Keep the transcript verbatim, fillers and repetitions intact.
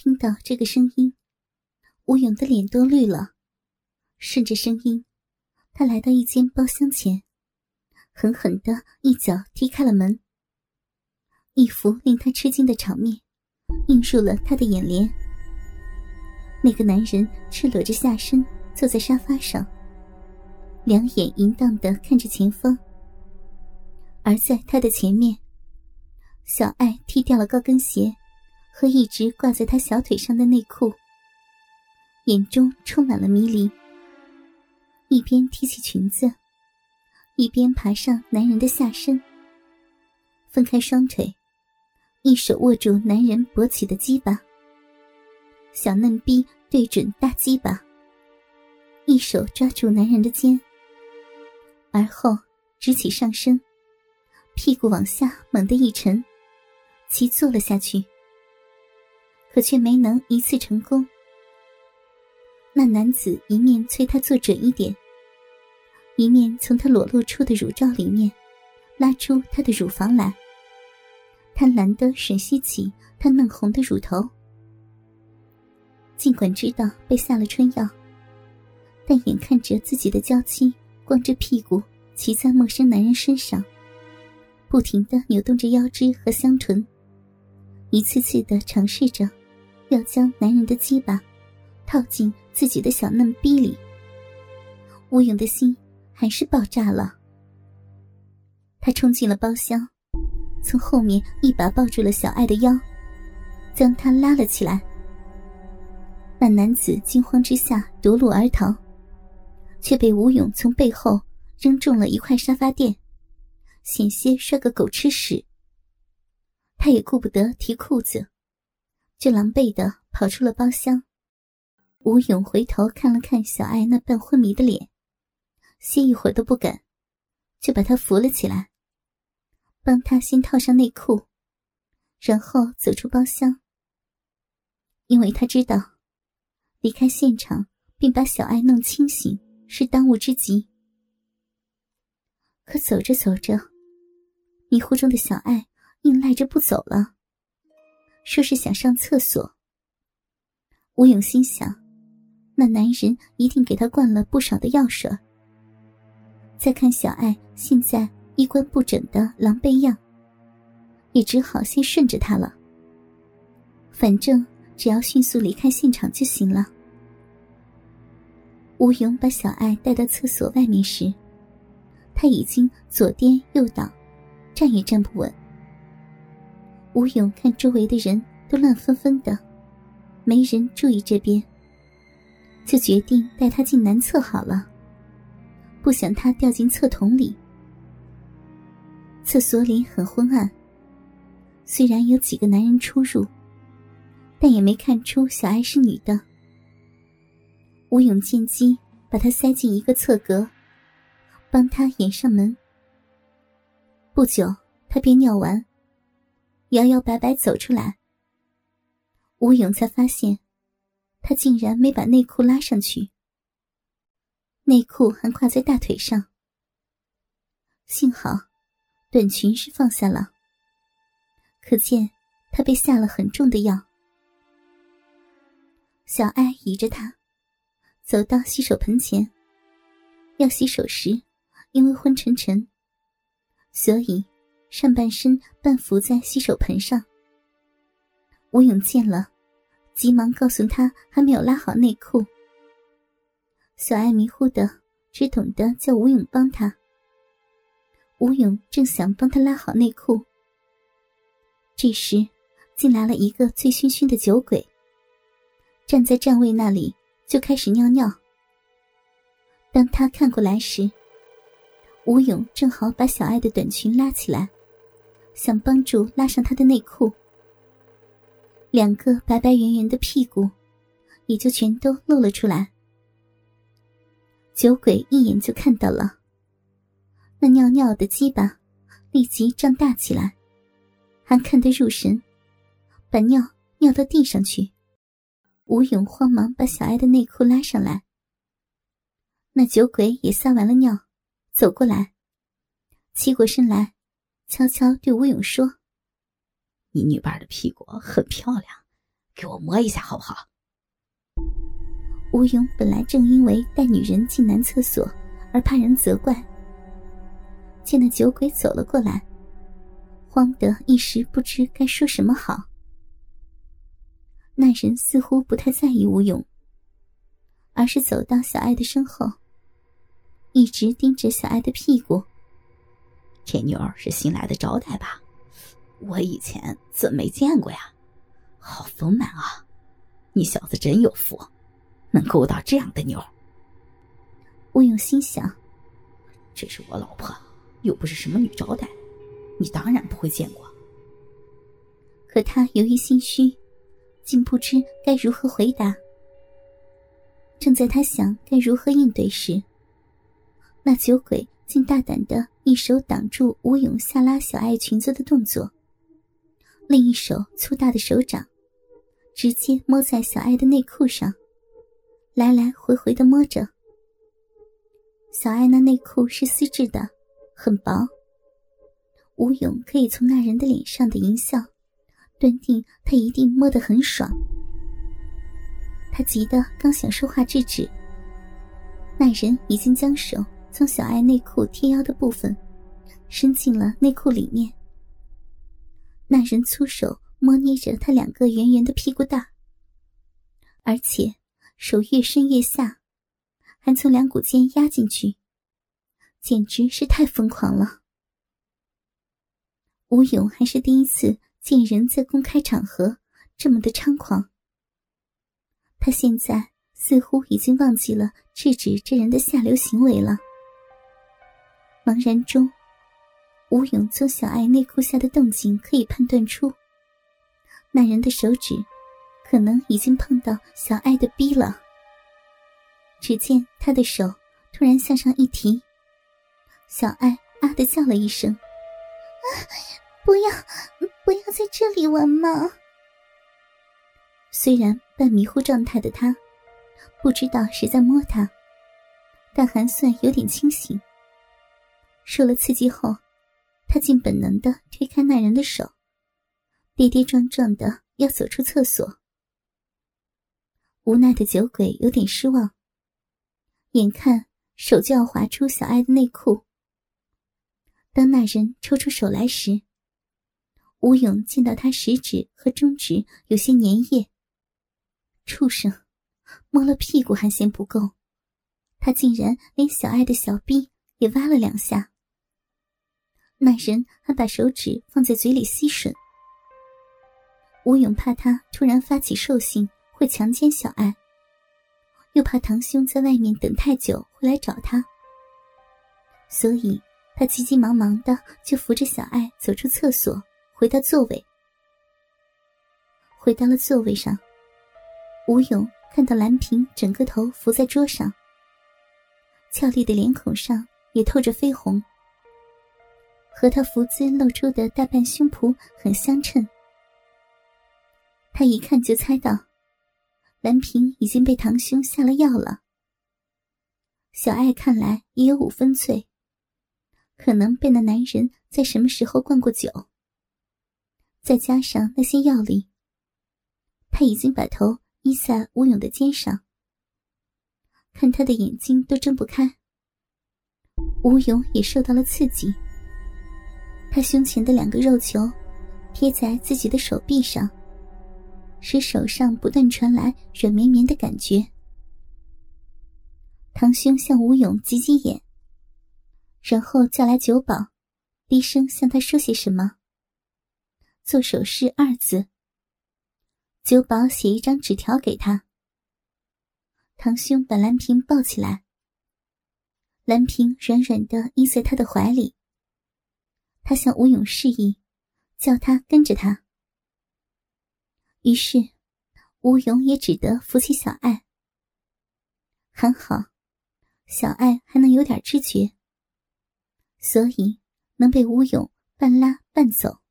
听到这个声音，吴勇的脸都绿了。顺着声音，他来到一间包厢前，狠狠地一脚踢开了门。一幅令他吃惊的场面映入了他的眼帘。那个男人赤裸着下身坐在沙发上，两眼淫荡地看着前方。而在他的前面，小爱踢掉了高跟鞋和一直挂在他小腿上的内裤，眼中充满了迷离，一边提起裙子，一边爬上男人的下身，分开双腿，一手握住男人勃起的鸡巴，小嫩逼对准大鸡巴，一手抓住男人的肩，而后直起上身，屁股往下猛地一沉，其坐了下去，可却没能一次成功。那男子一面催他做准一点，一面从他裸露出的乳罩里面拉出他的乳房来，贪婪地吮吸起他嫩红的乳头。尽管知道被下了春药，但眼看着自己的娇妻光着屁股骑在陌生男人身上，不停地扭动着腰肢和香臀，一次次地尝试着要将男人的鸡巴套进自己的小嫩逼里。吴勇的心还是爆炸了。他冲进了包厢，从后面一把抱住了小爱的腰，将她拉了起来。那男子惊慌之下夺路而逃，却被吴勇从背后扔中了一块沙发垫，险些摔个狗吃屎。他也顾不得提裤子，就狼狈地跑出了包厢。吴勇回头看了看小爱那半昏迷的脸，歇一会儿都不敢，就把她扶了起来，帮她先套上内裤，然后走出包厢。因为他知道离开现场并把小爱弄清醒是当务之急。可走着走着，迷糊中的小爱硬赖着不走了，说是想上厕所。吴勇心想，那男人一定给他灌了不少的药水。再看小爱现在衣冠不整的狼狈样，也只好先顺着他了。反正只要迅速离开现场就行了。吴勇把小爱带到厕所外面时，他已经左颠右倒，站也站不稳。吴勇看周围的人都乱纷纷的，没人注意这边，就决定带他进男厕好了，不想他掉进厕桶里。厕所里很昏暗，虽然有几个男人出入，但也没看出小爱是女的。吴勇见机把她塞进一个侧格，帮她掩上门。不久她便尿完，摇摇摆摆走出来。吴勇才发现她竟然没把内裤拉上去，内裤还挂在大腿上。幸好短裙是放下了，可见她被下了很重的药。小爱倚着他走到洗手盆前，要洗手时因为昏沉沉，所以上半身半伏在洗手盆上。吴勇见了，急忙告诉他还没有拉好内裤。小爱迷糊的只懂得叫吴勇帮他。吴勇正想帮他拉好内裤，这时进来了一个醉醺醺的酒鬼，站在站位那里就开始尿尿。当他看过来时，吴勇正好把小爱的短裙拉起来，想帮助拉上她的内裤。两个白白圆圆的屁股也就全都露了出来。酒鬼一眼就看到了，那尿尿的鸡巴立即胀大起来，还看得入神，把尿尿到地上去。吴勇慌忙把小爱的内裤拉上来。那酒鬼也撒完了尿，走过来，起过身来，悄悄对吴勇说：“ 你女伴的屁股很漂亮， 给我摸一下好不好？ 吴勇本来正因为带女人进男厕所而怕人责怪，见那酒鬼走了过来，慌得一时不知该说什么好。那人似乎不太在意吴勇，而是走到小爱的身后，一直盯着小爱的屁股。 这妞儿是新来的招待吧？我以前怎么没见过呀？好丰满啊！你小子真有福，能勾到这样的妞儿。 吴勇心想， 这是我老婆，又不是什么女招待，你当然不会见过。 可他由于心虚，竟不知该如何回答。正在他想该如何应对时，那酒鬼竟大胆地一手挡住吴勇下拉小爱裙子的动作，另一手粗大的手掌直接摸在小爱的内裤上，来来回回地摸着。小爱那内裤是丝质的，很薄，吴勇可以从那人的脸上的淫笑断定他一定摸得很爽。他急得刚想说话制止，那人已经将手从小爱内裤贴腰的部分伸进了内裤里面。那人粗手摸捏着他两个圆圆的屁股蛋，而且手越伸越下，还从两股间压进去，简直是太疯狂了。吴勇还是第一次见人在公开场合这么的猖狂，他现在似乎已经忘记了制止这人的下流行为了。茫然中，吴勇从小爱内裤下的动静可以判断出，那人的手指可能已经碰到小爱的逼了。只见他的手突然向上一提，小爱啊地叫了一声，啊，不要不要在这里玩嘛。虽然半迷糊状态的他不知道谁在摸他，但还算有点清醒。受了刺激后，他竟本能地推开那人的手，跌跌撞撞地要走出厕所。无奈的酒鬼有点失望，眼看手就要滑出小爱的内裤。当那人抽出手来时，吴勇见到他食指和中指有些粘液。畜生，摸了屁股还嫌不够，他竟然连小爱的小逼也挖了两下。那人还把手指放在嘴里吸吮。吴勇怕他突然发起兽性会强奸小爱，又怕堂兄在外面等太久会来找他，所以他急急忙忙的就扶着小爱走出厕所，回到座位。回到了座位上，吴勇看到蓝萍整个头伏在桌上，俏丽的脸孔上也透着绯红，和他伏姿露出的大半胸脯很相称。他一看就猜到蓝萍已经被堂兄下了药了。小爱看来也有五分醉，可能被那男人在什么时候灌过酒，再加上那些药力，他已经把头依在吴勇的肩上，看他的眼睛都睁不开。吴勇也受到了刺激，他胸前的两个肉球贴在自己的手臂上，使手上不断传来软绵绵的感觉。堂兄向吴勇挤挤眼，然后叫来酒保，低声向他说些什么，做手势二字。酒保写一张纸条给他。堂兄把蓝萍抱起来，蓝萍软软地依在他的怀里。他向吴勇示意，叫他跟着他。于是吴勇也只得扶起小爱。还好小爱还能有点知觉，所以能被吴勇半拉半走。